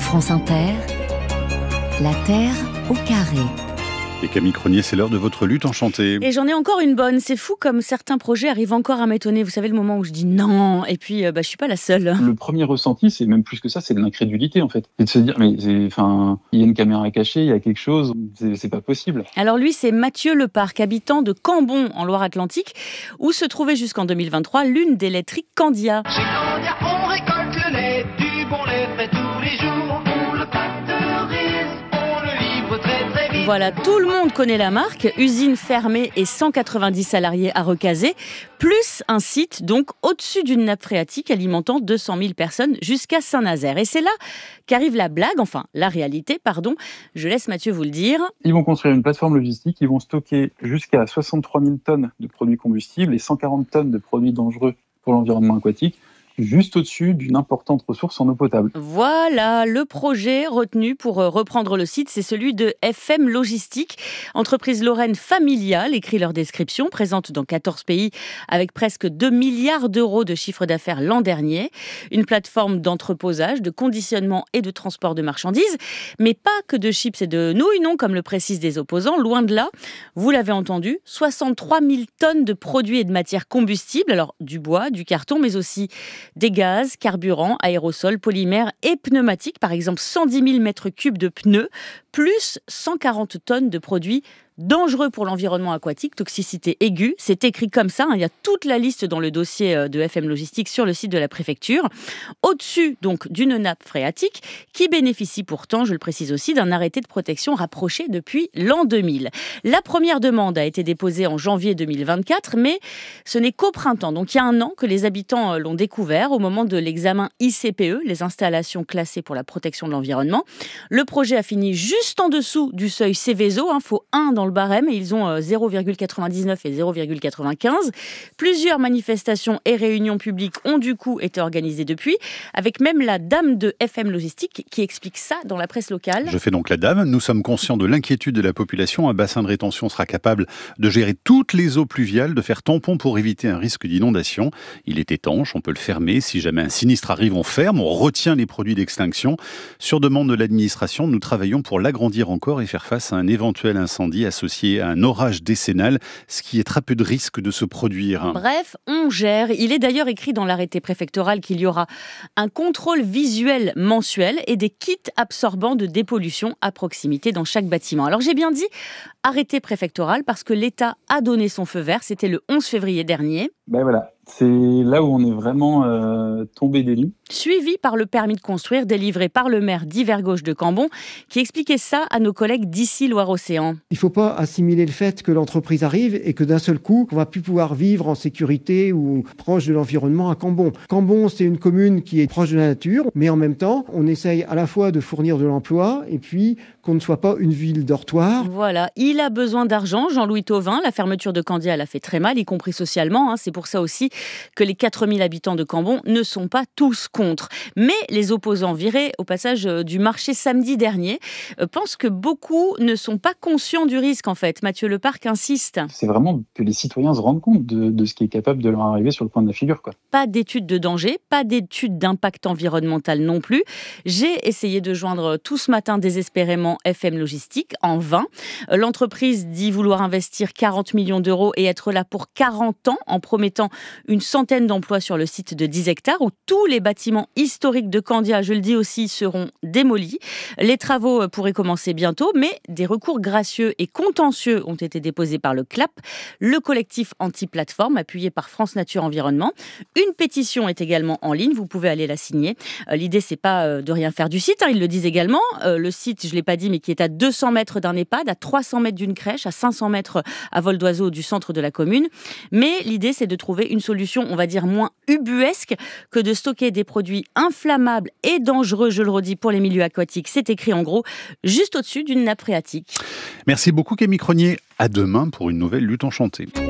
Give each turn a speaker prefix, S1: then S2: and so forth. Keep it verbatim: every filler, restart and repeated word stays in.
S1: France Inter, la Terre au carré.
S2: Et Camille Cronier, c'est l'heure de votre lutte enchantée.
S3: Et j'en ai encore une bonne. C'est fou comme certains projets arrivent encore à m'étonner. Vous savez, le moment où je dis non, et puis euh, bah, je suis pas la seule.
S4: Le premier ressenti, c'est même plus que ça, c'est de l'incrédulité en fait. C'est de se dire, mais enfin, il y a une caméra cachée, il y a quelque chose, c'est, c'est pas possible.
S3: Alors lui, c'est Mathieu Leparc, habitant de Cambon, en Loire-Atlantique, où se trouvait jusqu'en deux mille vingt-trois l'une des laiteries Candia.
S5: Chez Candia, on récolte le lait, du bon lait frais tous les jours. On le pasteurise, on le livre très très vite.
S3: Voilà, tout le monde connaît la marque, usine fermée et cent quatre-vingt-dix salariés à recaser, plus un site donc au-dessus d'une nappe phréatique alimentant deux cent mille personnes jusqu'à Saint-Nazaire. Et c'est là qu'arrive la blague, enfin la réalité, pardon. Je laisse Mathieu vous le dire.
S4: Ils vont construire une plateforme logistique, ils vont stocker jusqu'à soixante-trois mille tonnes de produits combustibles et cent quarante tonnes de produits dangereux pour l'environnement aquatique, juste au-dessus d'une importante ressource en eau potable.
S3: Voilà, le projet retenu pour reprendre le site, c'est celui de F M Logistique, entreprise lorraine familiale, écrit leur description, présente dans quatorze pays avec presque deux milliards d'euros de chiffre d'affaires l'an dernier. Une plateforme d'entreposage, de conditionnement et de transport de marchandises, mais pas que de chips et de nouilles, non, comme le précisent des opposants, loin de là. Vous l'avez entendu, soixante-trois mille tonnes de produits et de matières combustibles, alors du bois, du carton, mais aussi des gaz, carburants, aérosols, polymères et pneumatiques, par exemple cent dix mille mètres cubes de pneus, plus cent quarante tonnes de produits dangereux pour l'environnement aquatique, toxicité aiguë. C'est écrit comme ça, hein, il y a toute la liste dans le dossier de F M Logistique sur le site de la préfecture. Au-dessus donc d'une nappe phréatique qui bénéficie pourtant, je le précise aussi, d'un arrêté de protection rapproché depuis l'an deux mille. La première demande a été déposée en janvier deux mille vingt-quatre, mais ce n'est qu'au printemps, donc il y a un an que les habitants l'ont découvert au moment de l'examen I C P E, les installations classées pour la protection de l'environnement. Le projet a fini juste en dessous du seuil Seveso, il faut un dans le barème et ils ont zéro virgule quatre-vingt-dix-neuf et zéro virgule quatre-vingt-quinze. Plusieurs manifestations et réunions publiques ont du coup été organisées depuis, avec même la dame de F M Logistique qui explique ça dans la presse locale.
S2: Je fais donc la dame. Nous sommes conscients de l'inquiétude de la population. Un bassin de rétention sera capable de gérer toutes les eaux pluviales, de faire tampon pour éviter un risque d'inondation. Il est étanche, on peut le fermer. Si jamais un sinistre arrive, on ferme, on retient les produits d'extinction. Sur demande de l'administration, nous travaillons pour l'agrandir encore et faire face à un éventuel incendie associé à un orage décennal, ce qui est très peu de risque de se produire.
S3: Bref, on gère. Il est d'ailleurs écrit dans l'arrêté préfectoral qu'il y aura un contrôle visuel mensuel et des kits absorbants de dépollution à proximité dans chaque bâtiment. Alors j'ai bien dit arrêté préfectoral parce que l'État a donné son feu vert, c'était le onze février dernier.
S4: Ben voilà, c'est là où on est vraiment euh, tombé des nues.
S3: Suivi par le permis de construire délivré par le maire d'Yver-Gauche de Cambon, qui expliquait ça à nos collègues d'ici Loire-Océan.
S6: Il ne faut pas assimiler le fait que l'entreprise arrive et que d'un seul coup, on va plus pouvoir vivre en sécurité ou proche de l'environnement à Cambon. Cambon, c'est une commune qui est proche de la nature, mais en même temps, on essaye à la fois de fournir de l'emploi et puis qu'on ne soit pas une ville dortoir.
S3: Voilà, il a besoin d'argent, Jean-Louis Thauvin. La fermeture de Candia, elle a fait très mal, y compris socialement. Hein. C'est pour ça aussi que les quatre mille habitants de Cambon ne sont pas tous contre. Mais les opposants virés au passage du marché samedi dernier euh, pensent que beaucoup ne sont pas conscients du risque en fait. Mathieu Leparc insiste.
S4: C'est vraiment que les citoyens se rendent compte de, de ce qui est capable de leur arriver sur le coin de la figure, quoi.
S3: Pas d'études de danger, pas d'études d'impact environnemental non plus. J'ai essayé de joindre tout ce matin désespérément F M Logistique, en vain. L'entreprise dit vouloir investir quarante millions d'euros et être là pour quarante ans en promettant une centaine d'emplois sur le site de dix hectares où tous les bâtiments historiques de Candia, je le dis aussi, seront démolis. Les travaux pourraient commencer bientôt, mais des recours gracieux et contentieux ont été déposés par le C L A P, le collectif anti-plateforme appuyé par France Nature Environnement. Une pétition est également en ligne, vous pouvez aller la signer. L'idée, c'est pas de rien faire du site, hein, ils le disent également. Le site, je l'ai pas dit, mais qui est à deux cents mètres d'un EHPAD, à trois cents mètres d'une crèche, à cinq cents mètres à vol d'oiseau du centre de la commune. Mais l'idée, c'est de trouver une solution, on va dire, moins ubuesque que de stocker des produits inflammables et dangereux, je le redis, pour les milieux aquatiques. C'est écrit en gros, juste au-dessus d'une nappe phréatique.
S2: Merci beaucoup Camille Cronier. À demain pour une nouvelle lutte enchantée.